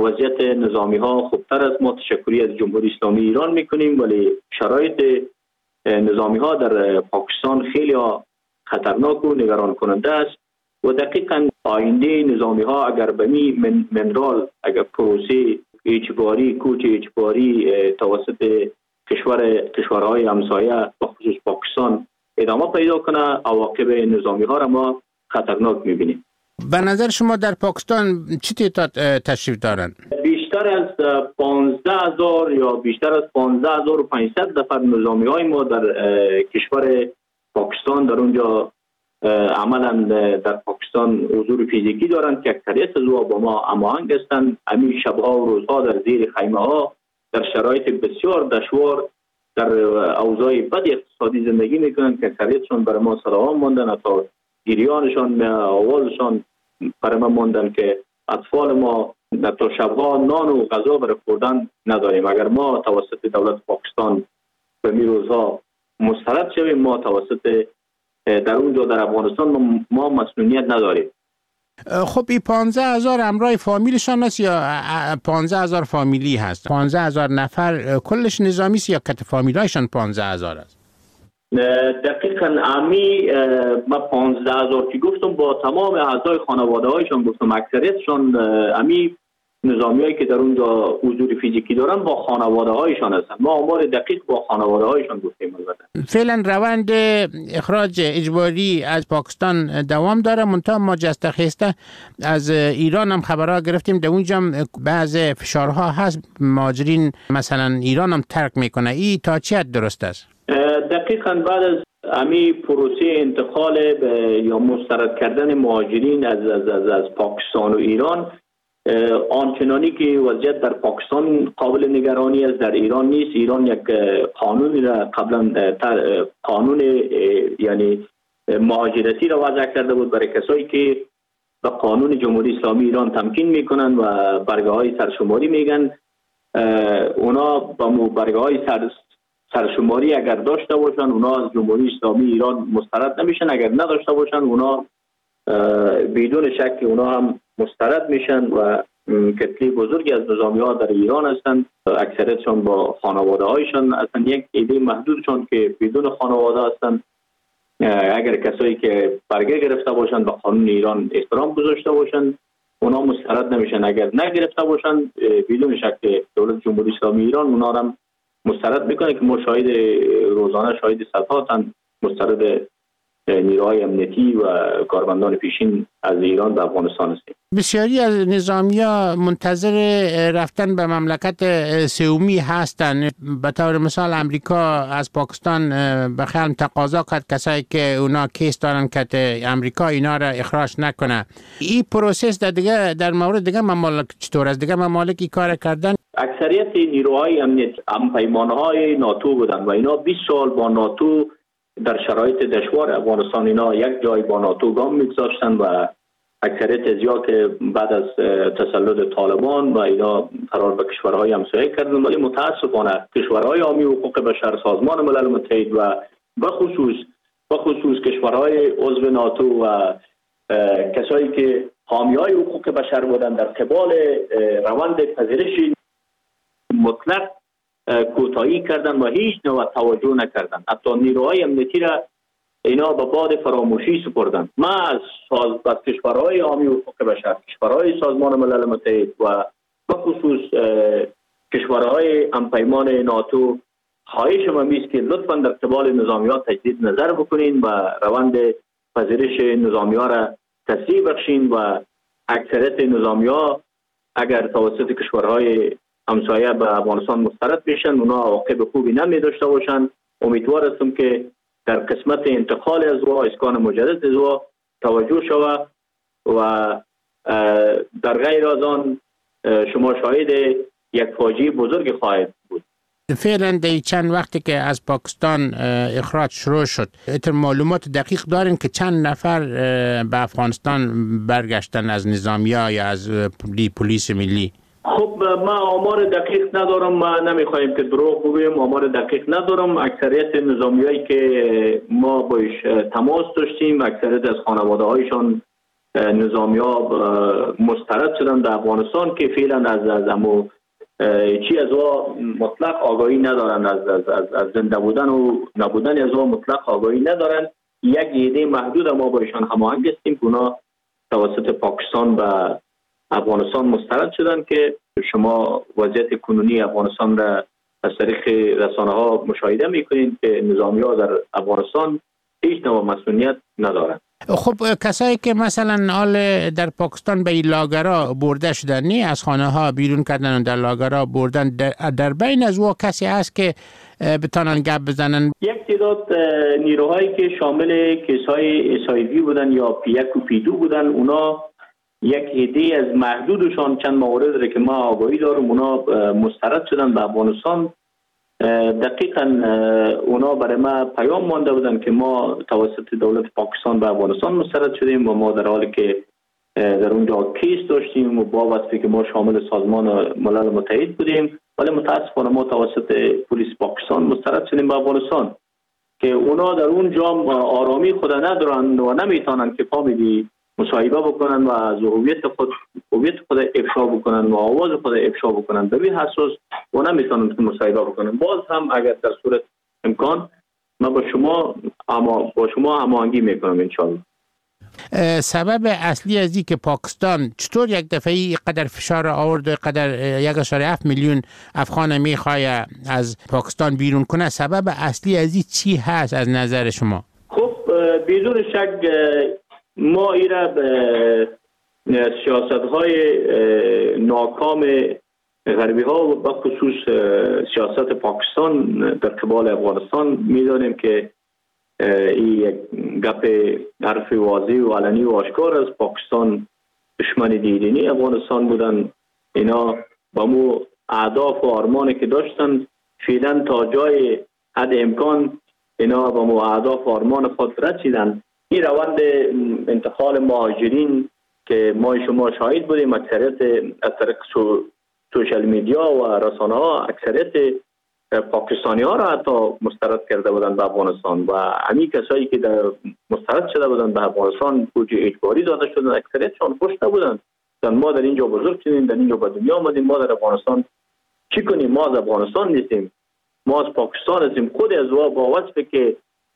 وضعیت نظامی ها خوبتر است. ما تشکری از جمهوری اسلامی ایران میکنیم، ولی شرایط نظامی ها در پاکستان خیلی خطرناک و نگران کننده است و دقیقاً آینده نظامی ها اگر به منرال، اگر پروسه اجباری، کوچ اجباری توسط کشورهای همسایه و خصوص پاکستان ادامه پیدا کنه، عواقب نظامی ها را ما خطرناک میبینیم. به نظر شما در پاکستان چی تعداد تشریف دارند؟ بیشتر از 15,000 یا بیشتر از 15,500 نفر نظامی های ما در کشور پاکستان در اونجا عملا در پاکستان حضور فیزیکی دارند که اکثریت از با ما هماهنگ هستند. همین شبها و روزها در زیر خیمه ها در شرایط بسیار دشوار در اوضاع بد اقتصادی زندگی میکنند که اکثریتشون برای ما سلام ماندن، تا گریانشان آوازشان برای ما ماندن که اطفال ما تا شبها نان و غذا برای خوردن نداریم. اگر ما توسط دولت پاکستان به می روزها مسترد شویم، ما توسط در اونجا در افغانستان ما مسئولیت نداریم. خب این 15,000 همراه فامیلشان است یا 15,000 فامیلی هست؟ 15,000 نفر کلش نظامی است یا کت فامیلایشان 15,000 است؟ دقیقاً امی ما 15,000 که گفتم با تمام اعضای خانواده هایشان گفتم، اکثریتشان امی نظامی هایی که در اونجا حضور فیزیکی دارن با خانواده هایشان هستن. ما آمار دقیق با خانواده هایشان گفتیم. فعلا روند اخراج اجباری از پاکستان دوام داره، منتها ما جسته خسته از ایران هم خبرها گرفتیم در اونجا بعض فشارها هست، مهاجرین مثلا ایران هم ترک میکنه. این تا چه حد درست است؟ دقیقاً بعد از امی پروسه انتقال یا مسترد کردن مهاجرین از پاکستان و ایران، آنچنانی که وضعیت در پاکستان قابل نگرانی است در ایران نیست. ایران یک قانونی را قبلا قانون یعنی مهاجرتی را وضع کرده بود برای کسایی که به قانون جمهوری اسلامی ایران تمکین میکنن و برگه های سرشماری میگن. اونا با برگه های سرشماری اگر داشته باشن اونا از جمهوری اسلامی ایران مسترد نمیشن، اگر نداشته باشن اونا بدون شک اونا هم مسترد میشن و کتلی بزرگی از نظامی ها در ایران هستند. اکثریتشان با خانواده هایشان هستند. یک عده محدودشان که بدون خانواده هستند، اگر کسایی که برگه گرفته باشند به قانون ایران احترام گذاشته باشند اونا مسترد نمیشن. اگر نگرفته باشند بدون شک دولت جمهوری اسلامی ایران اونا هم مسترد میکنه که ما شاهد روزانه شاهد صدهاتن مسترد نیروهای امنیتی و کارمندان پیشین از ایران به افغانستان هستیم. بسیاری از نظامی‌ها منتظر رفتن به مملکت سومی هستند. به طور مثال امریکا از پاکستان به خیال تقاضا کرد کسایی که اونا کیس دارن که امریکا اینا را اخراج نکنه. این پروسس در مورد دیگه ممالک چطور است؟ دیگه ممالکی کار کردن؟ اکثریت نیروهای امنیت همپیمانهای ناتو بودن و اینا 20 سال با ناتو در شرایط دشوار افغانستان اینا یک جای با ناتو گام میگذاشتن و اکثریت ازیا که بعد از تسلط طالبان و اینا قرار به کشورهای همسایه کردن، ولی متاسفانه کشورهای حامی حقوق بشر، سازمان ملل متحد و به خصوص کشورهای عضو ناتو و کسایی که حامیای حقوق بشر بودن در قبال روند پذیرش مطلق کوتاهی کردن و هیچ نوع توجه نکردن. حتی نیروهای امنیتی را اینا به باد فراموشی سپردن. ما از کشورهای حامی حقوق بشر، کشورهای سازمان ملل متحد و به خصوص کشورهای همپیمان ناتو خواهش ما میست که لطفاً در قبال نظامی‌ها تجدید نظر بکنین و روند پذیرش نظامی‌ها را تسریع بخشین و اکثریت نظامی‌ها اگر توسط کشورهای همسایه به افغانستان مسترد بشن اونا عواقب خوبی نمی داشته باشن. امیدوار هستم که در قسمت انتقال از و اسکان مجدد از و توجه شود و در غیر از آن شما شاهد یک فاجعه بزرگ خواهد بود. فعلا در چند وقتی که از پاکستان اخراج شروع شد معلومات دقیق دارین که چند نفر به افغانستان برگشتن از نظامی‌ها یا از پلیس ملی؟ خب ما آمار دقیق ندارم، ما نمیخوایم که دروغ بگویم، آمار دقیق ندارم. اکثریت نظامیایی که ما باش تماس داشتیم اکثریت از خانواده هایشان نظامی‌ها مسترد شدن در افغانستان که فعلا از امو چی از او مطلق آگاهی ندارن، از زنده بودن و نبودن از او مطلق آگاهی ندارن. یک ایده محدود ما با ایشان هماهنگ هستیم که اونا توسط پاکستان و افغانستان مسترد شدن که شما وضعیت کنونی افغانستان را از طریق رسانه ها مشاهده میکنید که نظامی ها در افغانستان هیچ نوع مسئولیت ندارند. خب کسایی که مثلا حال در پاکستان به این لاگرها برده شدن، نی از خانه ها بیرون کردن و در لاگرها بردن، در بین از او کسی هست که بتانن گپ بزنن؟ یک تعداد نیروهایی که شامل کیس‌های SIV بودن یا P1 و P2 بودن، اونا یک عده از محدودشان چند مورد داره که ما آگاهی دارم اونا مسترد شدن به افغانستان. دقیقاً اونا برای ما پیام مانده بودن که ما توسط دولت پاکستان به افغانستان مسترد شدیم و ما در حالی که در اونجا کیس داشتیم و با وصفی که ما شامل سازمان ملل متحد بودیم، ولی متاسفانه ما توسط پلیس پاکستان مسترد شدیم به افغانستان که اونا در اونجا آرامی خود ندارن و نمیتونن که فامیلی مصاحبه بکنن و از هویت خود افشا بکنن و آواز خود افشا بکنن. به این حساس و نمیتونن که مصاحبه بکنن. باز هم اگر در صورت امکان ما با شما هماهنگی میکنم انشالله. سبب اصلی از این که پاکستان چطور یک دفعه قدر فشار آورد و قدر 1.7 میلیون افغان میخواه از پاکستان بیرون کنه، سبب اصلی از این چی هست از نظر شما؟ خب بدون شک ما ایره به سیاست‌های ناکام غربی ها و به خصوص سیاست پاکستان در قبال افغانستان میدانیم که این یک گپ حرف واضح و علنی و آشکار است. پاکستان دشمن دیرینی افغانستان بودن. اینا با مو اهداف و آرمانی که داشتن فعلا تا جای حد امکان اینا با مو اهداف و آرمان خود رسیدن. این روند انتقال مهاجرین که ما شما شاهد بودیم اکثریت از طریق سوشال میدیا و رسانه ها اکثریت پاکستانی ها را حتی مسترد کرده بودند به افغانستان و همین کسایی که در مسترد شده بودند به افغانستان کوچه اجباری داده شدند اکثریتشان خوش نبودند. ما در اینجا بزرگ شدیم، در اینجا به دنیا آمدیم، ما در افغانستان چی کنیم؟ ما از افغانستان نیستیم، ما از پاکستان هستیم. خود از با وصفی که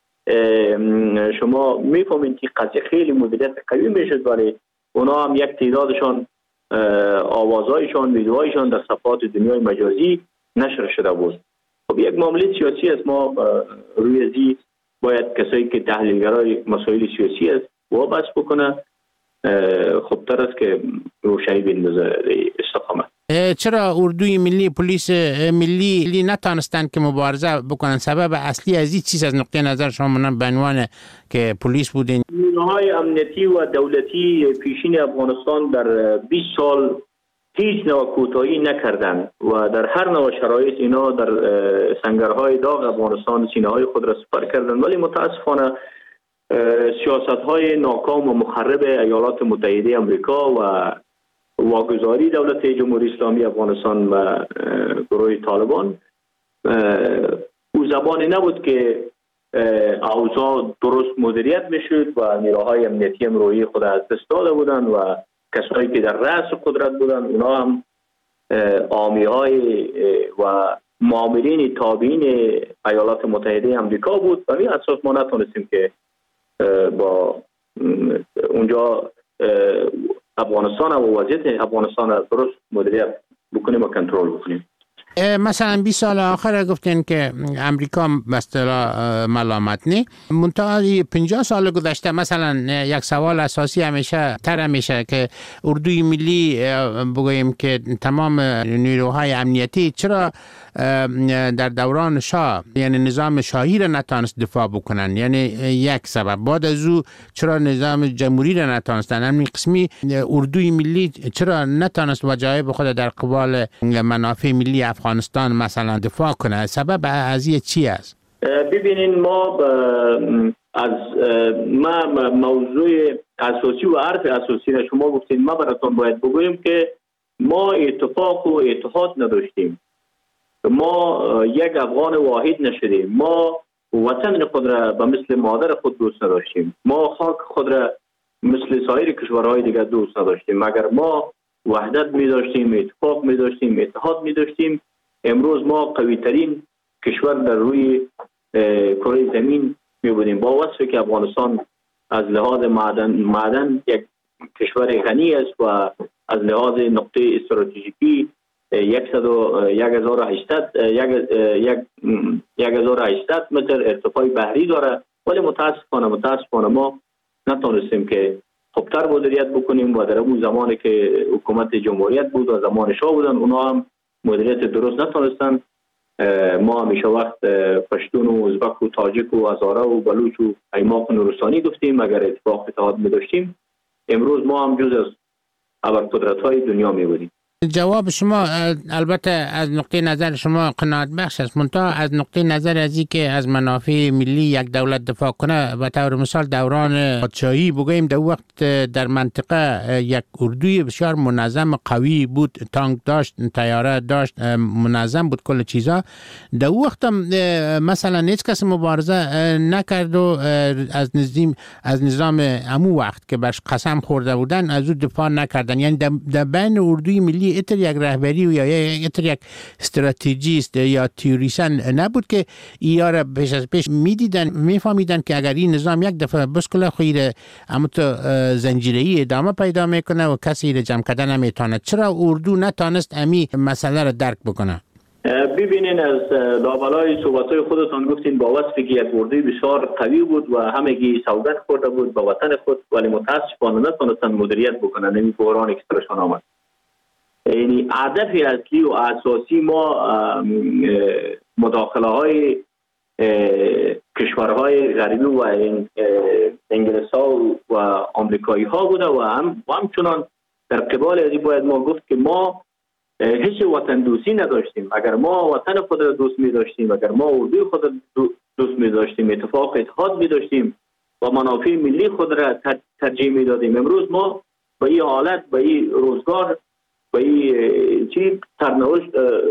شما میفهمید که قضیه خیلی مدیریت قوی میشد، ولی اونا هم یک تعدادشان آوازهایشان ویدیوهایشان در صفحات دنیای مجازی نشر شده بود. خب یک معامله سیاسی است. ما روی ازی باید کسایی که تحلیلگرای مسائل سیاسی است وابسته بکنه. خب تر است که روشنی بندازه استقامت. چرا اردوی ملی پلیس ملی نتانستند که مبارزه بکنن؟ سبب اصلی از این چیز از نقطه نظر شما به عنوان که پلیس بودین؟ نیروهای امنیتی و دولتی پیشین افغانستان در 20 سال هیچ نوع کوتاهی نکردند و در هر نوع شرایط اینا در سنگرهای داغ افغانستان سینه‌های خود را سپر کردند. ولی متاسفانه سیاست‌های ناکام و مخرب ایالات متحده آمریکا و واگذاری دولت جمهوری اسلامی افغانستان و گروه طالبان او زبانی نبود که اوضاع درست مدیریت میشد و نیروهای امنیتی هم روی خود از دست داده بودند و کسایی که در رأس قدرت بودند اونا هم حامی‌های و مامورین تابعین ایالات متحده آمریکا بود و این اساس ما نتونستیم که با اونجا افغانستان و وضعیت افغانستان را درست مدیریت بکنیم و کنترل بکنیم. مثلا 20 سال آخر گفتین که امریکا به اصطلاح ملامت نی، منتها 50 سال گذشته مثلا یک سوال اساسی همیشه که اردوی ملی بگوییم که تمام نیروهای امنیتی چرا در دوران شاه یعنی نظام شاهی را نتانست دفاع بکنن؟ یعنی یک سبب. بعد از او چرا نظام جمهوری را نتانستن؟ همین قسمی اردوی ملی چرا نتانست وجایب خود در قبال منافع ملی افغانستان مثلا دفاع کنه؟ سبب از این چی است؟ ببینین ما از موضوع اساسی و حرف اساسی را شما گفتین، ما براتون باید بگویم که ما اتفاق و اتحاد نداشتیم. ما یک افغان واحد نشدیم. ما وطن خود را به مثل مادر خود دوست نداشتیم. ما خاک خود را مثل سایر کشورهای دیگر دوست نداشتیم. اگر ما وحدت می داشتیم، اتفاق می داشتیم، اتحاد می داشتیم، امروز ما قوی ترین کشور در روی کره زمین می بودیم. با وصفی که افغانستان از لحاظ معدن یک کشور غنی است و از لحاظ نقطه استراتژیکی 1800 متر ارتفاع بحری داره، ولی متاسفانه ما نتونستیم که خوبتر مدیریت بکنیم و در اون زمانی که حکومت جمهوریت بود و زمان شاه بودن اونا هم مدیریت درست نتونستن. ما همیشه وقت پشتون و ازبک و تاجک و هزاره و بلوچ و ایماق و نورستانی گفتیم. اگر اتحاد می داشتیم امروز ما هم جز از ابرقدرت‌های دنیا می بودیم. جواب شما البته از نقطه نظر شما قناعت بخش است، منتها از نقطه نظر از این که از منافع ملی یک دولت دفاع کنه، به طور مثال دوران پادشاهی بگوییم در وقت در منطقه یک اردوی بسیار منظم قوی بود، تانک داشت، طیاره داشت، منظم بود کل چیزا. در وقت مثلا هیچ کس مبارزه نکرد و از نظام امو وقت که برش قسم خورده بودن از او دفاع نکردن. یعنی در بین اردوی ملی اتر یک رهبری و یا اتر یک استراتژیست یا تیوریسن نبود که اینا را پیش از پیش میدیدن، میفهمیدن که اگر این نظام یک دفعه بسکله خیره اما تو زنجیره‌ای ادامه پیدا میکنه و کسی را جمع کردن نمیتونه. چرا اردو نتانست امی مسئله را درک بکنه؟ ببینین از لابلای صحبت‌های خودتان گفتین با وصفی که یک اردوی بسیار قوی بود و همگی سوگند خورده بود با وطن خود، ولی متاسفانه نتونستن مدیریت بکنن. این بحران اکستراشن آمد. یعنی هدف اصلی و اساسی ما مداخله های کشورهای غربی و انگلیس ها و آمریکایی ها بوده و همچنان در قبال ازی باید ما گفت که ما هیچ وطن دوستی نداشتیم. اگر ما وطن خود را دوست می داشتیم، اگر ما اردوی خود را دوست می داشتیم، اتحاد می داشتیم و منافع ملی خود را ترجیح می دادیم، امروز ما به این حالت، به این روزگار، به این چی سرنوشت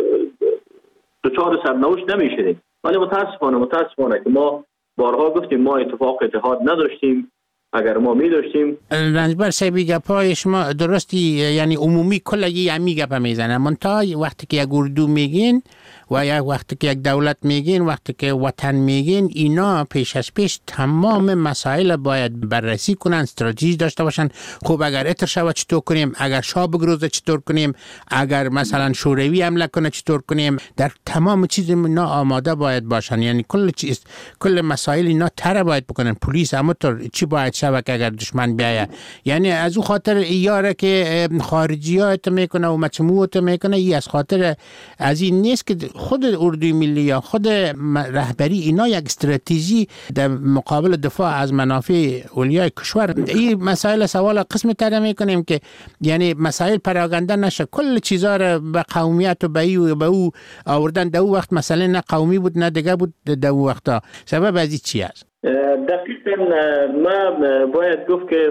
دچار سرنوشت نمیشدیم. ولی متاسفانه که ما بارها گفتیم ما اتحاد نداشتیم. اگر ما می داشتیم رنجبر صاحبی گپای شما درستی، یعنی عمومی کل یمی گپ میزنه، منتها وقتی که یک اردو میگین و یک وقتی که یک دولت میگین، وقتی که وطن میگین، اینا پیش از پیش تمام مسائل باید بررسی کنن، استراتژی داشته باشن. خب اگر اتر شود چطور کنیم، اگر شاه بگروزه چطور کنیم، اگر مثلا شوروی حمله کنه چطور کنیم، در تمام چیز اینا آماده باید باشن. یعنی کل مسائل اینا تر باید بکنن. پلیس اما چی باید شود که اگر دشمن بیایه. یعنی از او خاطر ایاره که خارجیات میکنه و مجموعات میکنه، ای از خاطر از این نیست که خود اردوی ملی یا خود رهبری اینا یک استراتژی در مقابل دفاع از منافع اولیای کشور. این مسائل سوال قسم تر میکنیم که یعنی مسائل پراگنده نشه، کل چیزا را به قومیت و به او آوردن. در وقت مسئله نه قومی بود نه دیگه بود. در وقتا سبب از این چی است؟ دقیقاً ما باید گفت که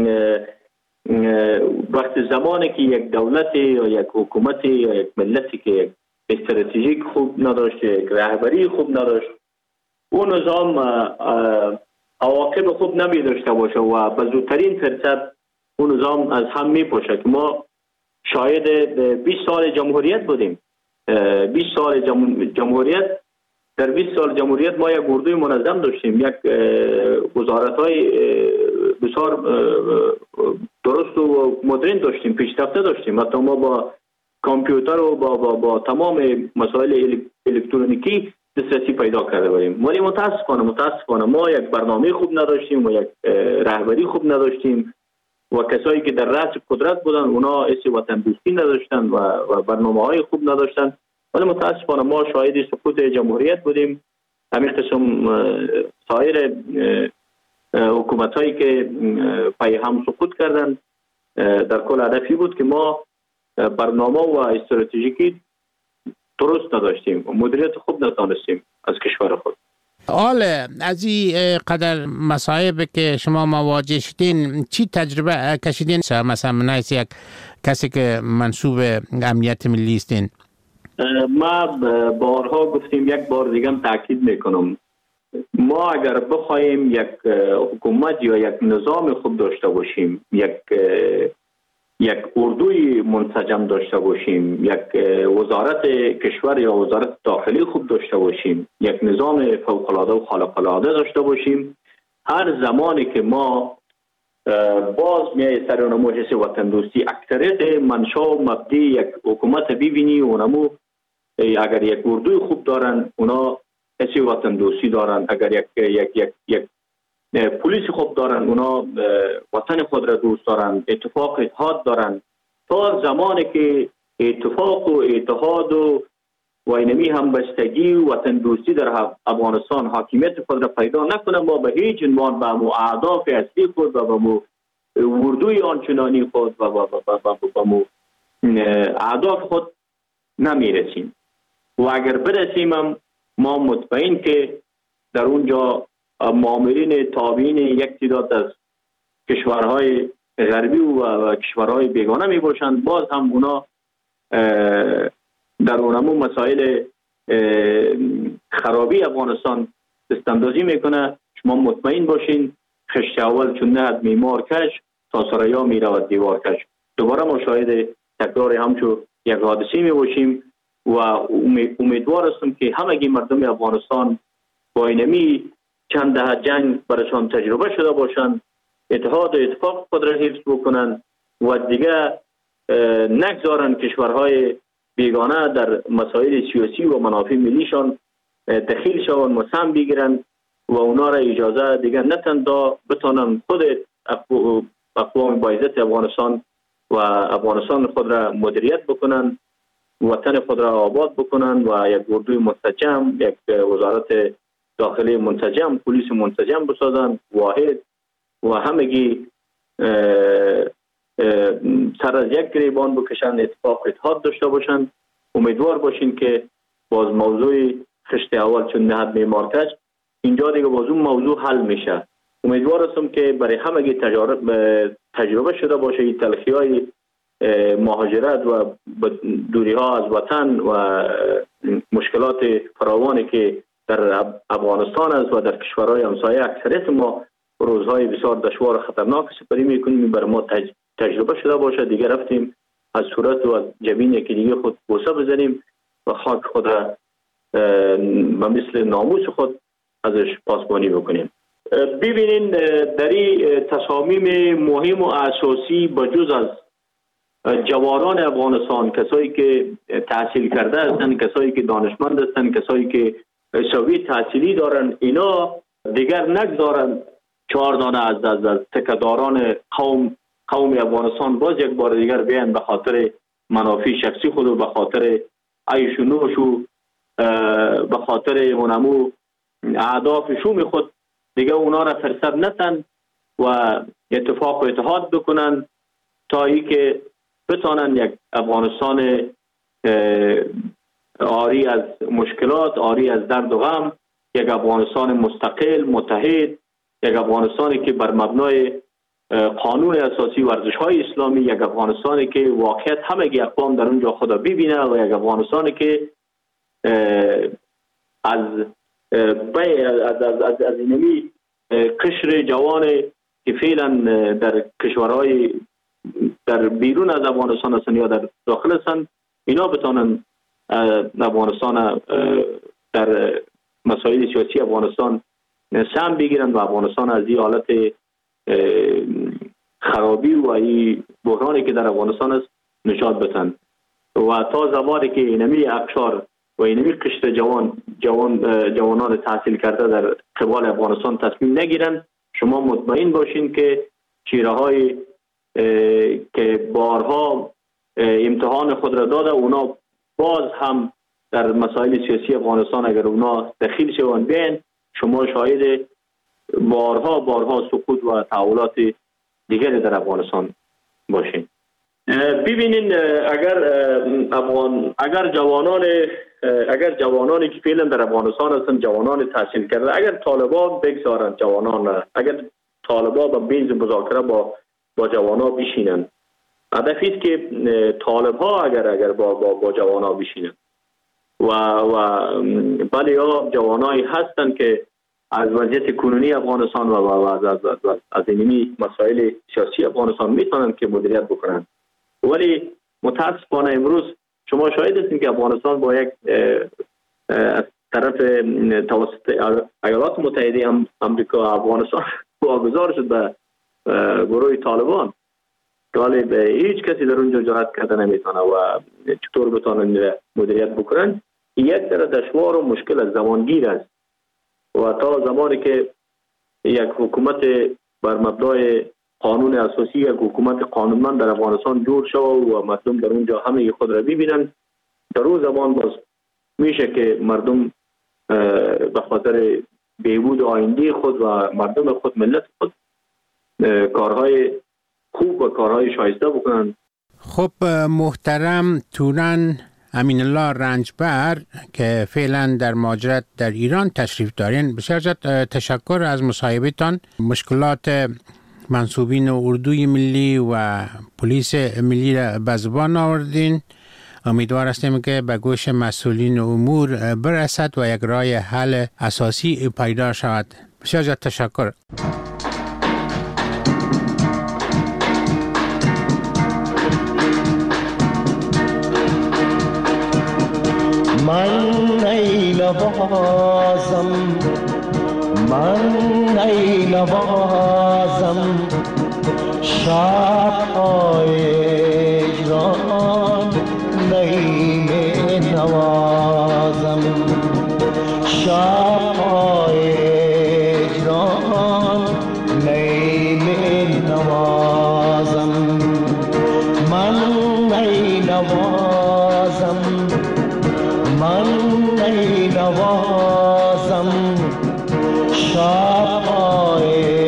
وقت زمانی که یک دولت یا یک حکومت یا یک ملتی که یک استراتژیک خوب نداشت، یک رهبری خوب نداشت، اون نظام عواقب خوب نمی داشته باشه و به زودترین فرصت اون نظام از هم می پاشه. که ما شاید 20 سال جمهوریت بودیم. 20 سال جمهوریت، در 20 سال جمهوریت ما یک اردوی منظم داشتیم، یک وزارت‌های بسیار درست و مدرن داشتیم، پیشرفته داشتیم. حتی ما با کامپیوتر و با تمام مسائل الکترونیکی دسترسی پیدا کرده بودیم. ولی متاسفانه ما یک برنامه خوب نداشتیم و یک رهبری خوب نداشتیم و کسایی که در رأس قدرت بودن اونا حس وطن دوستی نداشتن و برنامه‌های خوب نداشتن. ولی متاسفانه ما شاهد سقوط جمهوریت بودیم. همین قسم سایر حکومت‌هایی که پای هم سقوط کردن، در کل هدفی بود که ما برنامه و استراتژیکی درست نداشتیم و مدیریت خوب نتونستیم از کشور خود. حال از این قدر مصائب که شما مواجه شدین، چی تجربه کشیدین؟ مثلا منایس یک کسی که منصوب امنیت ملی استین. ما بارها گفتیم، یک بار دیگه تاکید میکنم، ما اگر بخوایم یک حکومت یا یک نظام خوب داشته باشیم، یک اردوی منسجم داشته باشیم، یک وزارت کشور یا وزارت داخلی خوب داشته باشیم، یک نظام فوق‌العاده و خارق‌العاده داشته باشیم، هر زمانی که ما باز میای سر اونمو حس وطن دوستی، اکثریت منشا و مبدی یک حکومت ببینی اونمو اگر یک اردوی خوب دارن اونا حس وطن دوستی دارن، اگر یک پلیس خوب دارن اونا وطن خود را دوست دارن، اتفاق اتحاد دارن. تا زمانی که اتفاق و اتحاد و اینمی همبستگی و وطن دوستی در افغانستان حاکمیت خود را پیدا نکنه، ما به هیچ عنوان به مو اهداف اصلی خود و به مو اردوی آنچنانی خود و به مو اهداف خود نمیرسیم. و اگر برسیم هم ما مطمئن که در اونجا مامورین تابعین یک تعداد از کشورهای غربی و کشورهای بیگانه می باشند، باز هم اونا در اونمو مسائل خرابی افغانستان دستاندازی میکنه. شما مطمئن باشین خشت اول چون نهد میمار کش تا سریا میرود دیوار کش. دوباره ما شاهد تکرار همچو یک حادثه می باشیم و امیدوار هستم که همگی مردم افغانستان با اینمی چند دهه جنگ برشان تجربه شده باشند، اتحاد و اتفاق خود را حفظ بکنند و دیگه نگذارن کشورهای بیگانه در مسائل سیاسی و منافع ملیشان دخیل شوند و سهم بگیرند و اونا را اجازه دیگه نتن تا بتانن خود اقوام باعزت افغانستان و افغانستان خود را مدیریت بکنن، وطن خود را آباد بکنن و یک اردوی منسجم، یک وزارت داخلی منسجم، پلیس منسجم بسازن، واحد و همگی سر از یک گریبان بکشن، اتفاق اتحاد داشته باشن. امیدوار باشین که باز موضوع خشت اول چون نهد میمارکش اینجا دیگه باز اون موضوع حل میشه. امیدوار هستم که برای همگی تجربه شده باشه این تلخی های مهاجرت و دوری ها از وطن و مشکلات فراوانی که در افغانستان است و در کشورهای همسایه اکثریت ما روزهای بسیار دشوار و خطرناک سپری میکنیم، برای ما تجربه شده باشه. دیگه رفتیم از صورت و از جبین یکی دیگه خود بوسه بزنیم و خاک خود را به مثل ناموس خود ازش پاسبانی بکنیم. ببینین در این تصامیم مهم و اساسی بجز از جوانان افغانستان، کسایی که تحصیل کرده هستند، کسایی که دانشمند هستند، کسایی که سویه تحصیلی دارن، اینا دیگر نگذارن 4 دانه از تکداران قوم افغانستان باز یک بار دیگر بیان به خاطر منافع شخصی خود و به خاطر عیش و نوش و به خاطر اونمو اهداف شوم خود دیگه اونا را فرصت نتن و اتفاق و اتحاد بکنن تا ای که بتانن یک افغانستان عاری از مشکلات، عاری از درد و غم، یک افغانستان مستقل، متحد، یک افغانستانی که بر مبنای قانون اساسی و ارزش‌های اسلامی، یک افغانستانی که واقعیت همگی اقوام در اونجا خدا ببینه و یک افغانستانی که از اینمی قشر جوان که فعلا در کشورهای در بیرون از افغانستان هستند یا در داخل هستند، اینا بتانن افغانستان در مسائل سیاسی افغانستان سهم بگیرن و افغانستان از این حالت خرابی و این بحرانی که در افغانستان است نجات بدن. و تا زمانی که اینمی اقشار و اینمی قشر جوانان تحصیل کرده در قبال افغانستان تصمیم نگیرن، شما مطمئن باشین که چیره های که بارها امتحان خود را داده اونا باز هم در مسائل سیاسی افغانستان اگر اونا دخیل شوند بین، شما شاهد بارها سقوط و تحولات دیگری در افغانستان باشین. ببینین اگر جوانانی که فعلا در افغانستان هستند، جوانان تحصیل کرده، اگر طالبان بگذارن جوانان، اگر طالبان به میز مذاکره با جوانان بشینن، هدفی است که طالبها اگر با جوانان بشینن و بله ها جوانایی هستند که از وضعیت کنونی افغانستان و از اینمی مسائل سیاسی افغانستان میتونن که مدیریت بکنن. ولی متاسفانه امروز شما شاهد هستید که افغانستان با یک از طرف توسط ایالات متحده آمریکا افغانستان واگذار شد به گروه طالبان. ولی به هیچ کسی در اونجا جرأت کرده نمیتونه و چطور بتونن مدیریت بکنن. یک در دشوار و مشکل از زمانگیر است و تا زمانی که یک حکومت بر مبنای قانون اساسی، یک حکومت قانونمند در افغانستان جور شود و مردم در اونجا همه خود را ببینن، در اون زمان باز میشه که مردم به خاطر بهبود آینده خود و مردم خود، ملت خود، کارهای خوب و کارهای شایسته بکنن. خب محترم تورن امین الله رنجبر که فعلا در مهاجرت در ایران تشریف دارین، بسیار زیاد تشکر از مصاحبهتان. مشکلات منصوبین اردوی ملی و پلیس ملی را به زبان آوردین. امیدوار هستیم که به گوش مسئولین امور برسد و یک راه حل اساسی پیدا شود. بسیار زیاد تشکر. من ای نوازم، من ای نوازم، شب‌های ایران نیم نوازم، شب‌های ایران نیم نوازم، من ای نوازم، من ای نوازم، شب‌های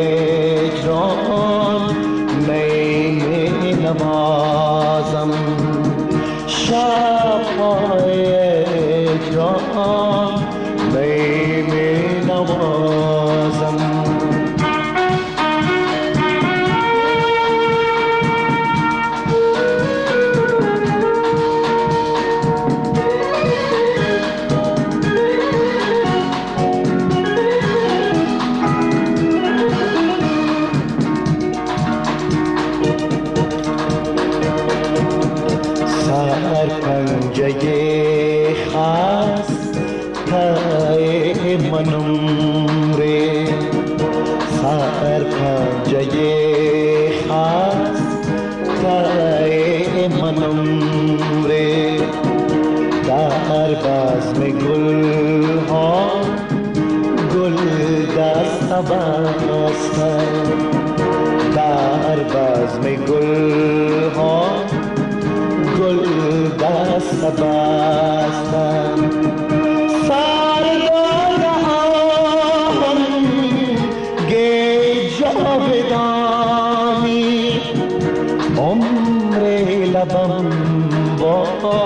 ایران نیم نوازم، شب‌های ایران نیم نوازم. پنجه خسته منم ره، سر پنجه خسته منم ره، در بزم گل ها گل دست بسته، در بزم گل ها گل دست بستم، سرداد هم گی جاودانی، عمر لبم با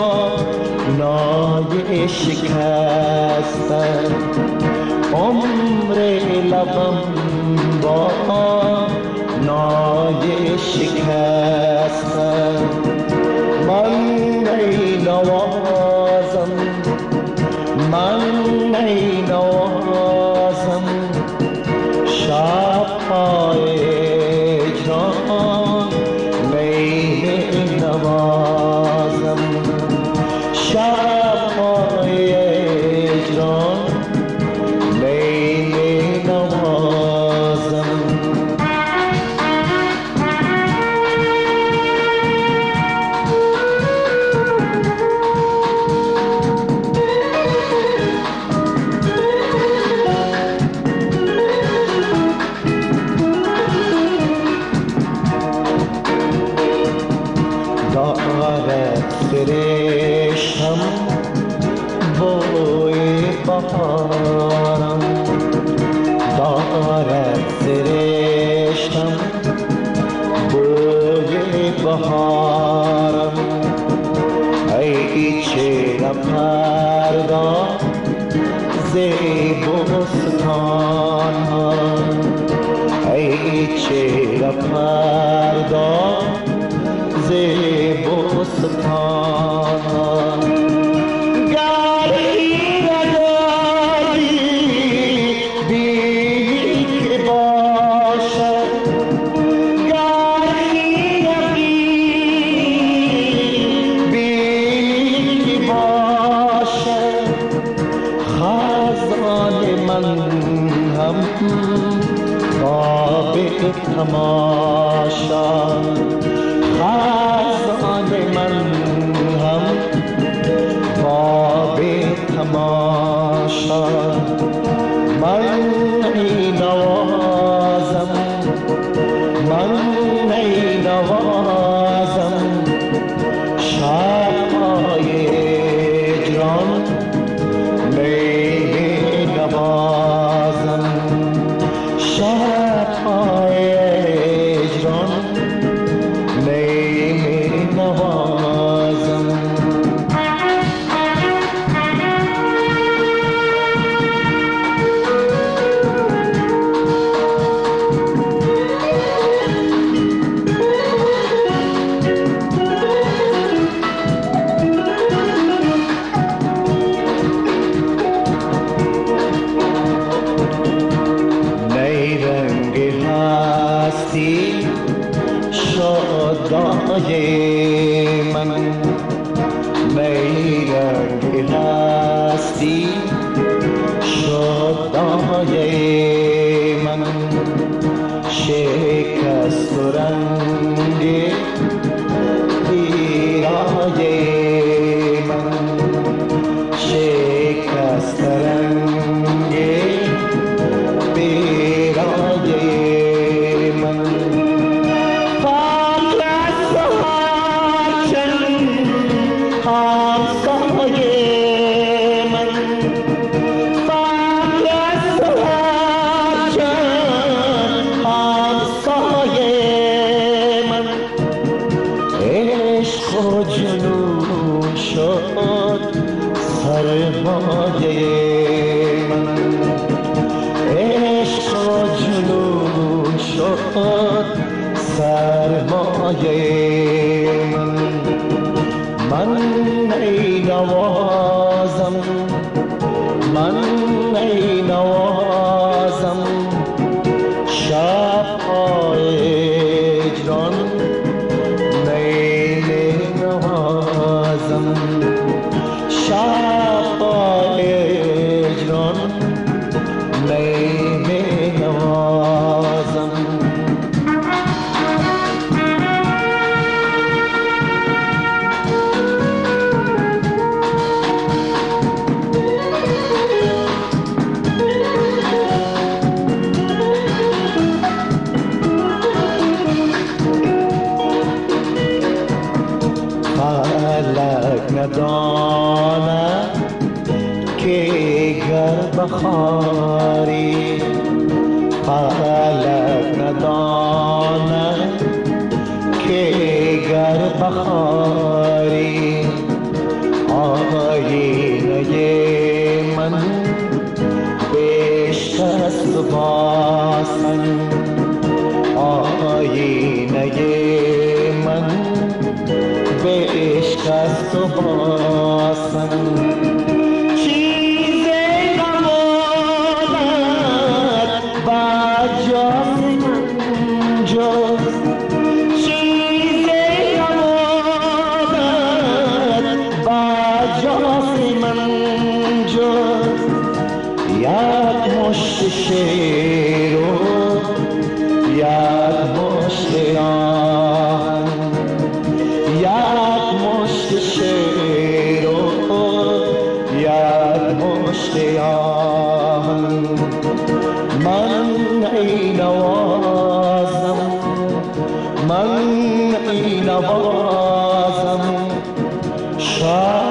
نای شکستم، عمر لبم با نای شکستم. من ای نوازم، من ای نوازم، شب‌های ایران نی نوازم، شب‌های ایران نی نوازم. فرشتم بوی بهارم، دارد فرشتم بوی بهارم، ای چهره پرداز بستان ها، ای چهره پرداز بستان ها، گری نداری بی هم باب تماشا، خزان من هم باب تماشا. من ای نوازم، من ای نوازم، شب‌های هجران می نوازم، شب‌های هجران می نوازم. شادای من میرنگ هستی، شادای من شکست و رنگ پیرای من، شکست رنگ پیرای من. من ای نوازم، من ای نوازم، شب‌های هجران می نوازم، شب‌های هجران می نوازم. نداند که گر بخاری، فلک نداند که گر بخاری، آینه من بشکست باسن، آینه من بشکست و باسن. چیزی نماند بجز من جز، چیزی نماند بجز من جز، یک مشت شیر و یک مشت آهن، یک مشت شیر و یک مشت آهن. من ای نوازم، من ای نوازم،